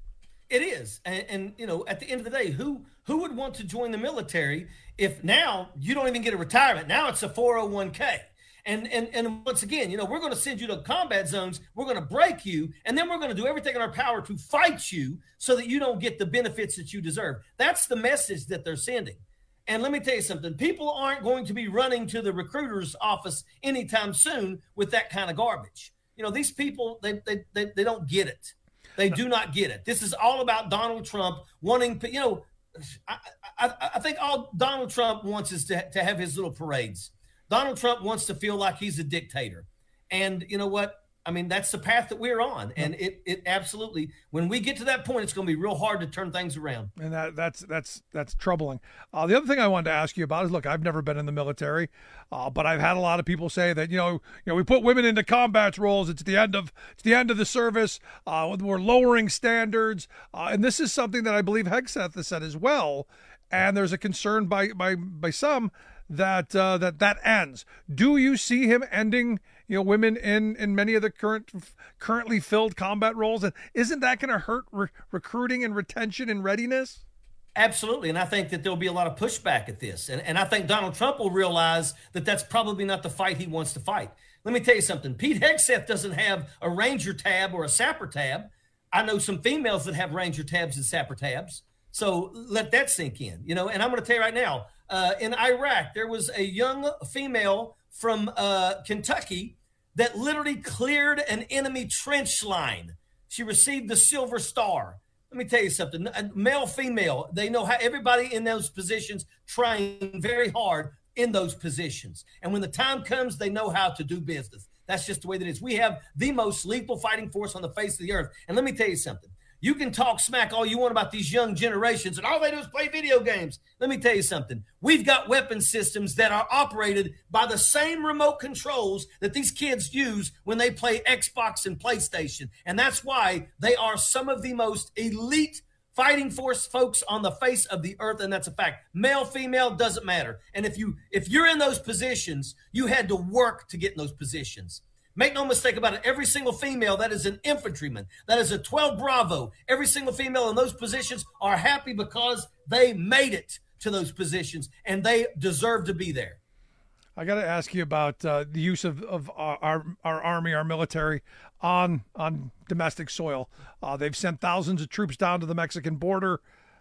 It is. And, and, you know, at the end of the day, who who would want to join the military if now you don't even get a retirement? Now it's a four oh one k. And and and once again, you know, we're going to send you to combat zones. We're going to break you. And then we're going to do everything in our power to fight you so that you don't get the benefits that you deserve. That's the message that they're sending. And let me tell you something. People aren't going to be running to the recruiter's office anytime soon with that kind of garbage. You know, these people, they they they, they don't get it. They do not get it. This is all about Donald Trump wanting, you know, I, I, I think all Donald Trump wants is to, to have his little parades. Donald Trump wants to feel like he's a dictator. And you know what? I mean, that's the path that we're on. And it it absolutely, when we get to that point, it's going to be real hard to turn things around. And that that's that's that's troubling. Uh, the other thing I wanted to ask you about is, look, I've never been in the military, uh, but I've had a lot of people say that, you know, you know, we put women into combat roles. It's the end of it's the end of the service. Uh, we're lowering standards. Uh, and this is something that I believe Hegseth has said as well. And there's a concern by by by some that uh, that that ends. Do you see him ending, you know, women in, in many of the current currently filled combat roles? And isn't that going to hurt re- recruiting and retention and readiness? Absolutely. And I think that there'll be a lot of pushback at this. And, and I think Donald Trump will realize that that's probably not the fight he wants to fight. Let me tell you something. Pete Hegseth doesn't have a Ranger tab or a Sapper tab. I know some females that have Ranger tabs and Sapper tabs. So let that sink in, you know. And I'm going to tell you right now, uh, in Iraq, there was a young female from uh, Kentucky that literally cleared an enemy trench line. She received the Silver Star. Let me tell you something. Male, female, they know how everybody in those positions trying very hard in those positions. And when the time comes, they know how to do business. That's just the way that it is. We have the most lethal fighting force on the face of the earth. And let me tell you something. You can talk smack all you want about these young generations and all they do is play video games. Let me tell you something. We've got weapon systems that are operated by the same remote controls that these kids use when they play Xbox and PlayStation. And that's why they are some of the most elite fighting force folks on the face of the earth. And that's a fact. Male, female, doesn't matter. And if you, if you're in those positions, you had to work to get in those positions. Make no mistake about it. Every single female that is an infantryman, that is a twelve Bravo, every single female in those positions are happy because they made it to those positions and they deserve to be there. I got to ask you about uh, the use of, of our, our our army, our military on on domestic soil. Uh, they've sent thousands of troops down to the Mexican border.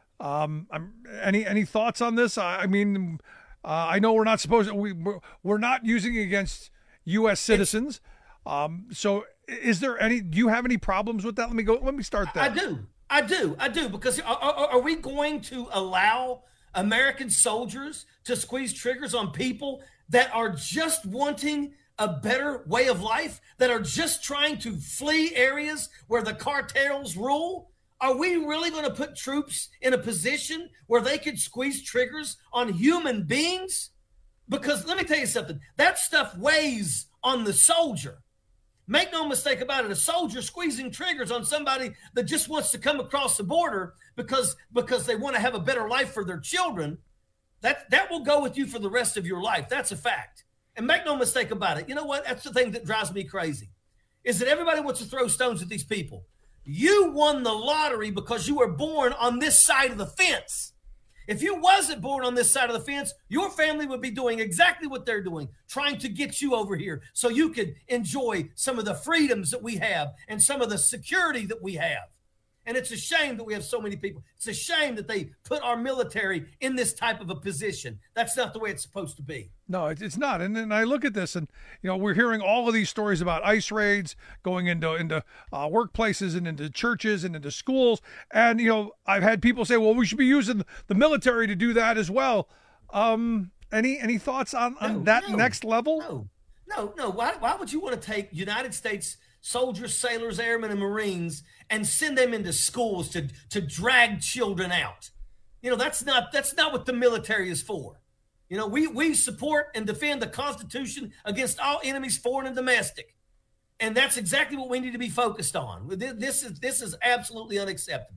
Um, I'm, any any thoughts on this? I, I mean, uh, I know we're not supposed to, we we're, we're not using it against U S citizens. Um, so is there any, do you have any problems with that? Let me go, let me start there. I do. I do. I do. Because are, are, are we going to allow American soldiers to squeeze triggers on people that are just wanting a better way of life, that are just trying to flee areas where the cartels rule? Are we really going to put troops in a position where they could squeeze triggers on human beings? Because let me tell you something, that stuff weighs on the soldier. Make no mistake about it, a soldier squeezing triggers on somebody that just wants to come across the border because, because they want to have a better life for their children, that, that will go with you for the rest of your life. That's a fact. And make no mistake about it. You know what? That's the thing that drives me crazy, is that everybody wants to throw stones at these people. You won the lottery because you were born on this side of the fence. If you wasn't born on this side of the fence, your family would be doing exactly what they're doing, trying to get you over here so you could enjoy some of the freedoms that we have and some of the security that we have. And it's a shame that we have so many people. It's a shame that they put our military in this type of a position. That's not the way it's supposed to be. No, it's not. And then I look at this and, you know, we're hearing all of these stories about ICE raids going into, into uh, workplaces and into churches and into schools. And, you know, I've had people say, well, we should be using the military to do that as well. Um, any, any thoughts on, on no, that no, next level? No, no, no. Why, why would you want to take United States soldiers, sailors, airmen, and Marines and send them into schools to, to drag children out? You know, that's not, that's not what the military is for. You know, we, we support and defend the Constitution against all enemies, foreign and domestic. And that's exactly what we need to be focused on. This is, this is absolutely unacceptable.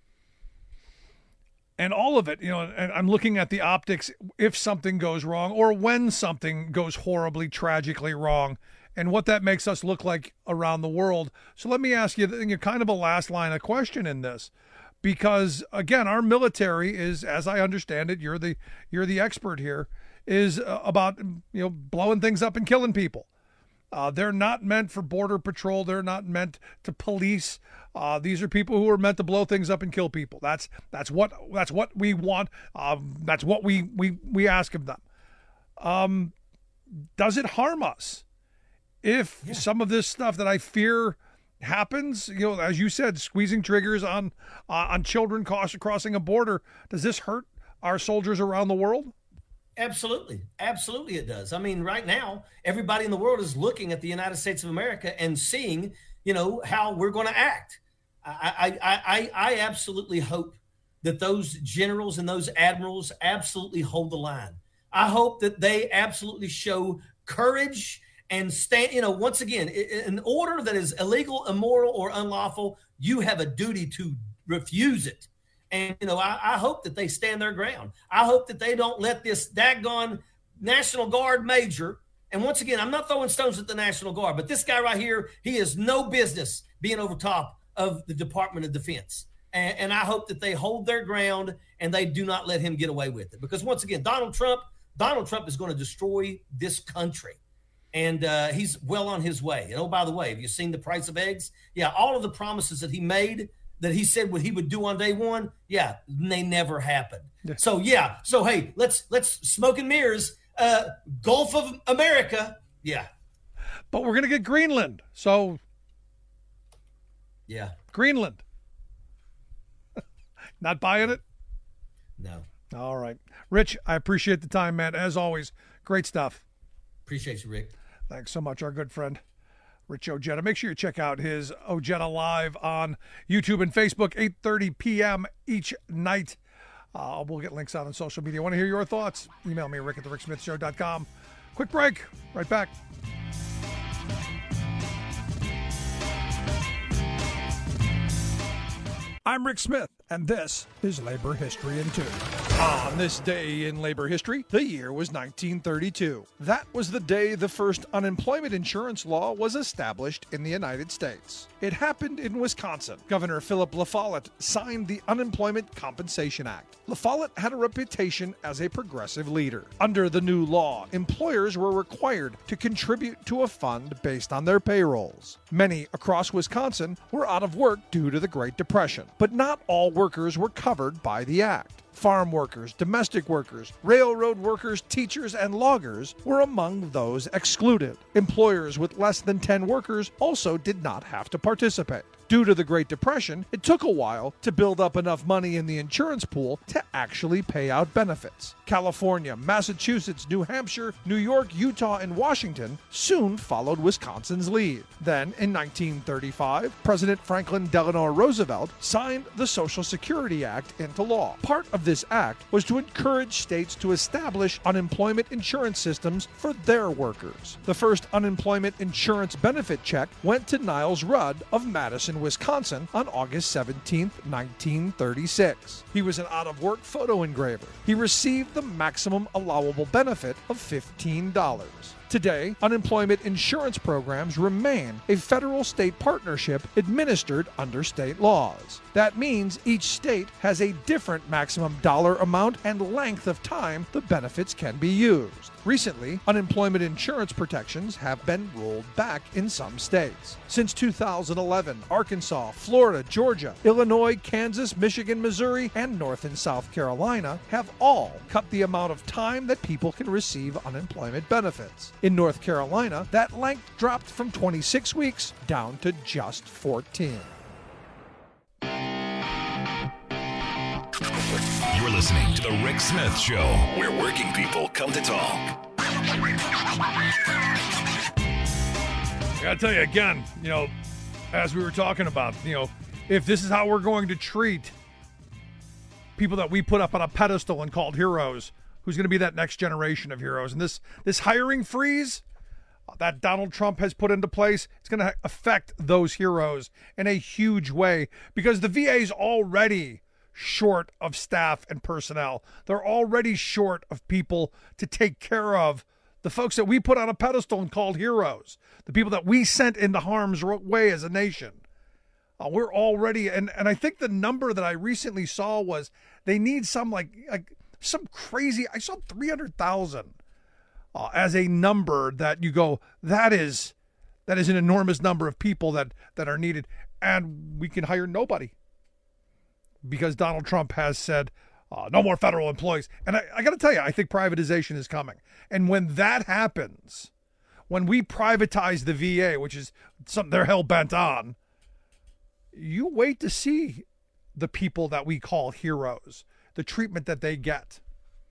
And all of it, you know, and I'm looking at the optics if something goes wrong or when something goes horribly, tragically wrong, and what that makes us look like around the world. So let me ask you, you know, kind of a last line of question in this, because again, our military is, as I understand it, you're the you're the expert here, is uh, about, you know, blowing things up and killing people. Uh, they're not meant for border patrol. They're not meant to police. Uh, these are people who are meant to blow things up and kill people. That's that's what that's what we want. Um, that's what we we we ask of them. Um, does it harm us if yeah. some of this stuff that I fear happens? You know, as you said, squeezing triggers on uh, on children cross, crossing a border. Does this hurt our soldiers around the world? Absolutely. Absolutely it does. I mean, right now, everybody in the world is looking at the United States of America and seeing, you know, how we're going to act. I, I, I, I absolutely hope that those generals and those admirals absolutely hold the line. I hope that they absolutely show courage and stand, you know, once again, an order that is illegal, immoral, or unlawful, you have a duty to refuse it. And, you know, I, I hope that they stand their ground. I hope that they don't let this daggone National Guard major, and once again, I'm not throwing stones at the National Guard, but this guy right here, he has no business being over top of the Department of Defense. And, and I hope that they hold their ground and they do not let him get away with it. Because once again, Donald Trump, Donald Trump is going to destroy this country. And uh, he's well on his way. And oh, by the way, have you seen the price of eggs? Yeah, all of the promises that he made, that he said what he would do on day one, yeah, they never happened. Yeah. So yeah, so hey, let's let's smoke and mirrors, uh, Gulf of America, yeah. But we're gonna get Greenland, so yeah, Greenland. Not buying it? No. All right, Rich, I appreciate the time, man. As always, great stuff. Appreciate you, Rick. Thanks so much, our good friend Rich Ojeda. Make sure you check out his Ojeda Live on YouTube and Facebook, eight thirty p.m. each night. Uh, we'll get links out on social media. I want to hear your thoughts. Email me, rick at the rick smith show dot com. Quick break. Right back. I'm Rick Smith, and this is Labor History in Two. On this day in labor history, the year was nineteen thirty-two. That was the day the first unemployment insurance law was established in the United States. It happened in Wisconsin. Governor Philip La Follette signed the Unemployment Compensation Act. La Follette had a reputation as a progressive leader. Under the new law, employers were required to contribute to a fund based on their payrolls. Many across Wisconsin were out of work due to the Great Depression, but not all workers were covered by the act. Farm workers, domestic workers, railroad workers, teachers, and loggers were among those excluded. Employers with less than ten workers also did not have to participate. Due to the Great Depression, it took a while to build up enough money in the insurance pool to actually pay out benefits. California, Massachusetts, New Hampshire, New York, Utah, and Washington soon followed Wisconsin's lead. Then, in nineteen thirty-five, President Franklin Delano Roosevelt signed the Social Security Act into law. Part of this act was to encourage states to establish unemployment insurance systems for their workers. The first unemployment insurance benefit check went to Niles Rudd of Madison, Wisconsin on August seventeenth, nineteen thirty-six. He was an out-of-work photo engraver. He received the maximum allowable benefit of fifteen dollars. Today, unemployment insurance programs remain a federal-state partnership administered under state laws. That means each state has a different maximum dollar amount and length of time the benefits can be used. Recently, unemployment insurance protections have been rolled back in some states. Since two thousand eleven, Arkansas, Florida, Georgia, Illinois, Kansas, Michigan, Missouri, and North and South Carolina have all cut the amount of time that people can receive unemployment benefits. In North Carolina, that length dropped from twenty-six weeks down to just fourteen. You're listening to The Rick Smith Show, where working people come to talk. I gotta tell you again, you know, as we were talking about, you know, if this is how we're going to treat people that we put up on a pedestal and called heroes, who's going to be that next generation of heroes? And this this hiring freeze that Donald Trump has put into place, it's going to affect those heroes in a huge way, because the V A is already short of staff and personnel. They're already short of people to take care of the folks that we put on a pedestal and called heroes, the people that we sent into harm's way as a nation. Uh, we're already, and, and I think the number that I recently saw was they need some like, like some crazy, I saw three hundred thousand uh, as a number that you go, that is, that is an enormous number of people that, that are needed. And we can hire nobody, because Donald Trump has said, uh, no more federal employees. And I, I got to tell you, I think privatization is coming. And when that happens, when we privatize the V A, which is something they're hell-bent on, you wait to see the people that we call heroes, the treatment that they get.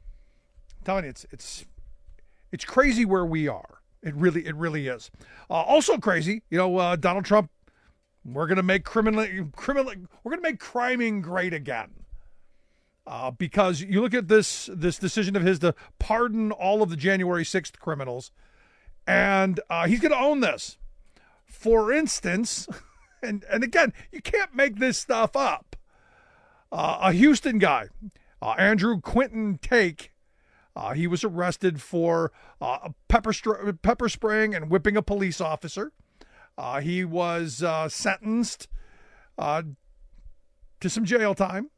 I'm telling you, it's it's it's crazy where we are. It really, it really is. Uh, also crazy, you know, uh, Donald Trump, we're going to make criminal, criminal, we're going to make criming great again. Uh, because you look at this, this decision of his to pardon all of the January sixth criminals, and uh, he's going to own this. For instance, and, and again, you can't make this stuff up. Uh, a Houston guy, uh, Andrew Quinton Take, uh, he was arrested for uh, pepper, str- pepper spraying and whipping a police officer. Uh, he was uh, sentenced uh, to some jail time.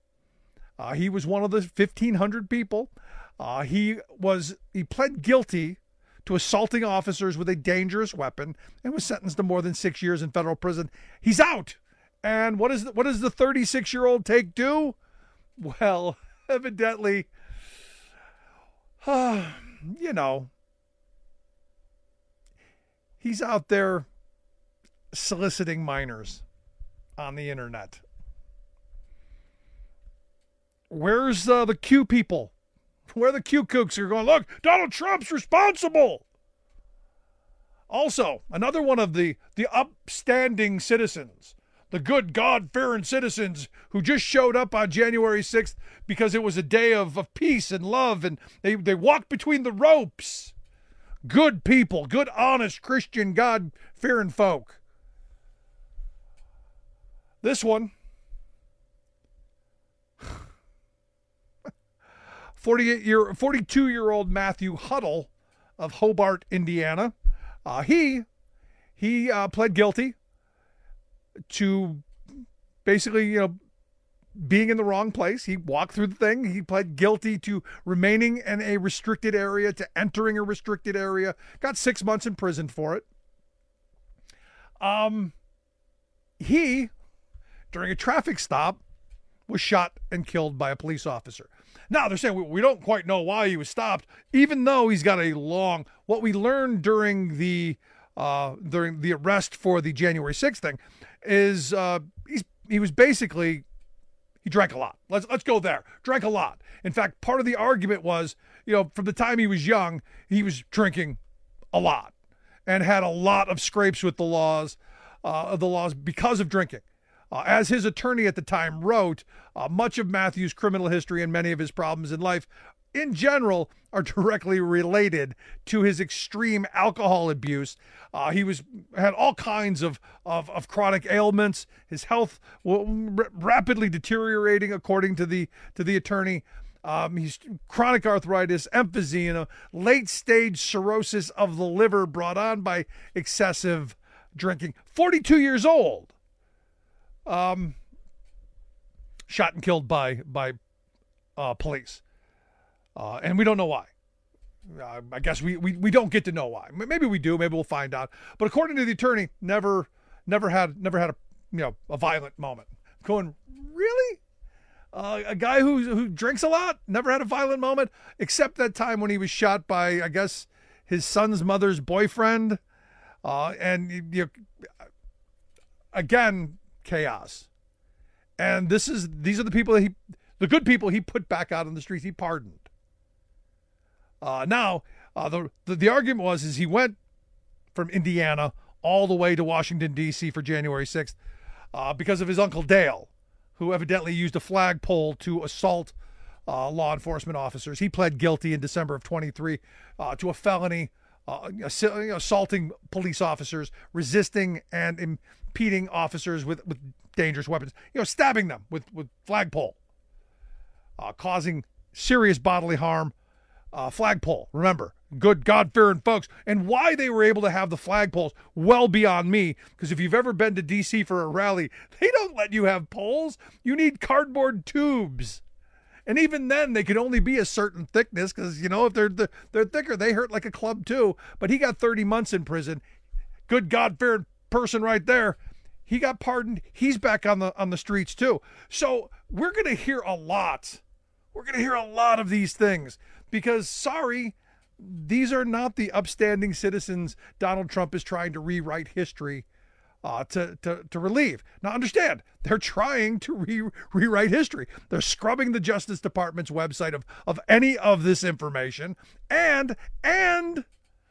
Uh, he was one of the fifteen hundred people. Uh, he was he pled guilty to assaulting officers with a dangerous weapon and was sentenced to more than six years in federal prison. He's out. And what is the, what does the thirty-six-year-old Take do? Well, evidently, uh, you know, he's out there soliciting minors on the internet. Where's uh, the Q people? Where are the Q kooks who are going, look, Donald Trump's responsible? Also, another one of the, the upstanding citizens, the good God-fearing citizens who just showed up on January sixth because it was a day of, of peace and love, and they, they walked between the ropes. Good people, good, honest, Christian, God-fearing folk. This one, forty-eight year, forty-two-year-old Matthew Huddle of Hobart, Indiana, uh, he he uh, pled guilty to basically, you know, being in the wrong place. He walked through the thing. He pled guilty to remaining in a restricted area, to entering a restricted area. Got six months in prison for it. Um, he, during a traffic stop, was shot and killed by a police officer. Now, they're saying we, we don't quite know why he was stopped, even though he's got a long, what we learned during the uh, during the arrest for the January sixth thing is uh, he's he was basically, he drank a lot. Let's let's go there. Drank a lot. In fact, part of the argument was, you know, from the time he was young, he was drinking a lot and had a lot of scrapes with the laws, uh, the laws because of drinking. Uh, as his attorney at the time wrote, uh, much of Matthew's criminal history and many of his problems in life, in general, are directly related to his extreme alcohol abuse. Uh, he was had all kinds of, of, of chronic ailments. His health was rapidly deteriorating, according to the to the attorney. Um, he's chronic arthritis, emphysema, late-stage cirrhosis of the liver brought on by excessive drinking. forty-two years old. Um, shot and killed by by uh, police. Uh, and we don't know why. Uh, I guess we, we, we don't get to know why. Maybe we do. Maybe we'll find out. But according to the attorney, never never had never had a you know a violent moment. Going, really? Uh, a guy who who drinks a lot never had a violent moment, except that time when he was shot by, I guess, his son's mother's boyfriend. Uh, and you know, again, chaos. And this is these are the people that he, the good people he put back out on the streets. He pardoned. Uh, now, uh, the, the the argument was is he went from Indiana all the way to Washington, D C for January sixth uh, because of his Uncle Dale, who evidently used a flagpole to assault uh, law enforcement officers. He pled guilty in December of twenty-three uh, to a felony, uh, assaulting police officers, resisting and impeding officers with, with dangerous weapons, you know, stabbing them with, with flagpole, uh, causing serious bodily harm. Uh, flagpole, remember, good God-fearing folks. And why they were able to have the flagpoles, well beyond me, because if you've ever been to D C for a rally, they don't let you have poles. You need cardboard tubes. And even then, they could only be a certain thickness because, you know, if they're they're thicker, they hurt like a club too. But he got thirty months in prison. Good God-fearing person right there. He got pardoned. He's back on the on the streets too. So we're going to hear a lot. We're going to hear a lot of these things. Because, sorry, these are not the upstanding citizens Donald Trump is trying to rewrite history uh, to, to, to relieve. Now, understand, they're trying to re- rewrite history. They're scrubbing the Justice Department's website of, of any of this information. And, and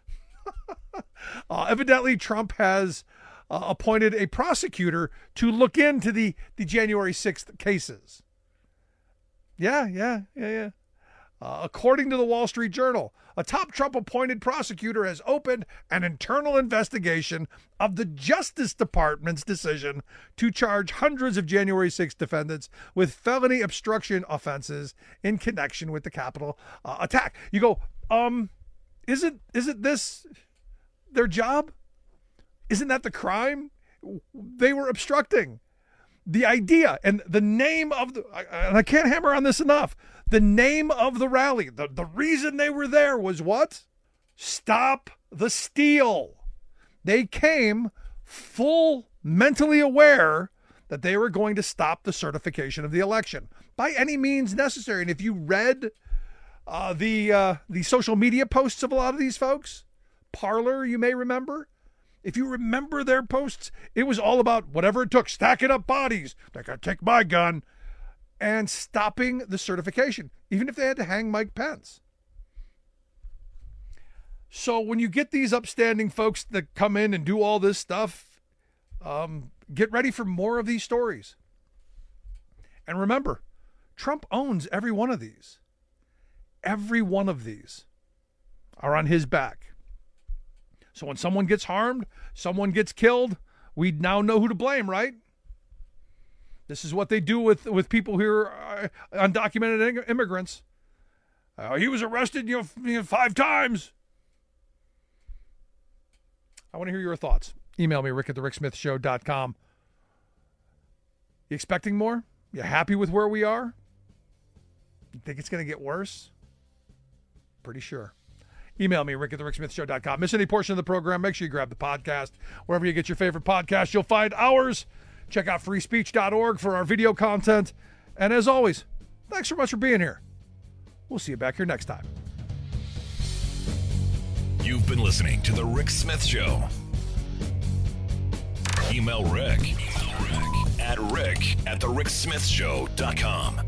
uh, evidently Trump has uh, appointed a prosecutor to look into the, the January sixth cases. Yeah, yeah, yeah, yeah. Uh, according to the Wall Street Journal, a top Trump-appointed prosecutor has opened an internal investigation of the Justice Department's decision to charge hundreds of January sixth defendants with felony obstruction offenses in connection with the Capitol uh, attack. You go, um, isn't isn't this their job? Isn't that the crime? They were obstructing. The idea and the name of the, and I can't hammer on this enough, the name of the rally, the, the reason they were there was what? Stop the steal. They came full mentally aware that they were going to stop the certification of the election by any means necessary. And if you read uh, the uh, the social media posts of a lot of these folks, Parler, you may remember, if you remember their posts, it was all about whatever it took, stacking up bodies. They got to take my gun and stopping the certification, even if they had to hang Mike Pence. So when you get these upstanding folks that come in and do all this stuff, um, get ready for more of these stories. And remember, Trump owns every one of these. Every one of these are on his back. So when someone gets harmed, someone gets killed, we now know who to blame, right? This is what they do with, with people who are uh, undocumented immigrants. Uh, he was arrested, you know, you know, five times. I want to hear your thoughts. Email me, rick at the rick smith show dot com. You expecting more? You happy with where we are? You think it's going to get worse? Pretty sure. Email me, rick at the rick smith show dot com. Miss any portion of the program, make sure you grab the podcast. Wherever you get your favorite podcast, you'll find ours. Check out free speech dot org for our video content. And as always, thanks so much for being here. We'll see you back here next time. You've been listening to The Rick Smith Show. Email Rick, Email Rick at rick at the rick smith show dot com.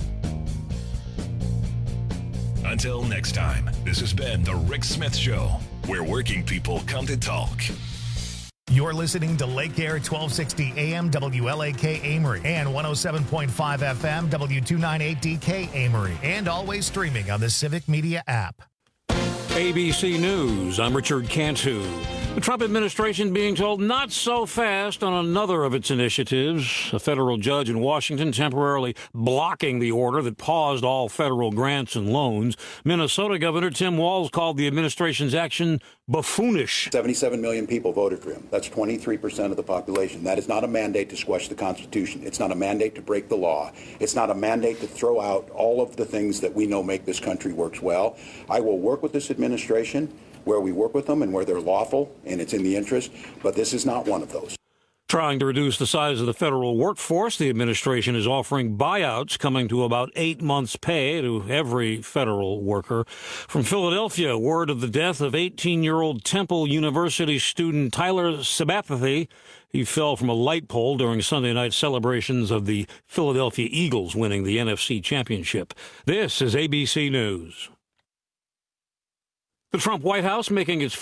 Until next time, this has been The Rick Smith Show, where working people come to talk. You're listening to Lake Air twelve sixty A M W L A K Amory and one oh seven point five F M W two ninety-eight D K Amory, and always streaming on the Civic Media app. A B C News, I'm Richard Cantu. The Trump administration being told not so fast on another of its initiatives. A federal judge in Washington temporarily blocking the order that paused all federal grants and loans. Minnesota Governor Tim Walz called the administration's action buffoonish. seventy-seven million people voted for him. That's twenty-three percent of the population. That is not a mandate to squash the Constitution. It's not a mandate to break the law. It's not a mandate to throw out all of the things that we know make this country works well. I will work with this administration where we work with them and where they're lawful and it's in the interest, but this is not one of those. Trying to reduce the size of the federal workforce, the administration is offering buyouts coming to about eight months' pay to every federal worker. From Philadelphia, word of the death of eighteen-year-old Temple University student Tyler Sabathia. He fell from a light pole during Sunday night celebrations of the Philadelphia Eagles winning the N F C Championship. This is A B C News. The Trump White House making its